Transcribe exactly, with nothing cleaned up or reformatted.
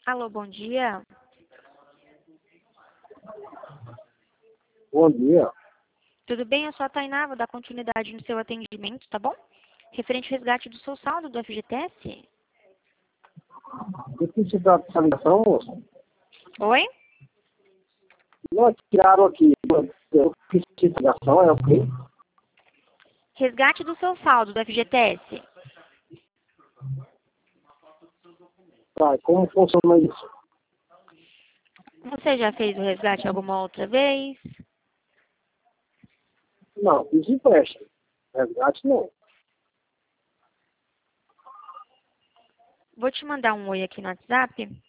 Alô, bom dia. Bom dia. Tudo bem? Eu sou a Tainá, vou dar continuidade no seu atendimento, tá bom? Referente ao resgate do seu saldo do F G T S. Eu fiz essa essa ligação, moço. Oi? Não tiraram aqui. Eu fiz essa ligação, é ok? Resgate do seu saldo do F G T S. Tá, e como funciona isso? Você já fez o resgate alguma outra vez? Não, fiz empréstimo. Resgate não. Vou te mandar um oi aqui no WhatsApp.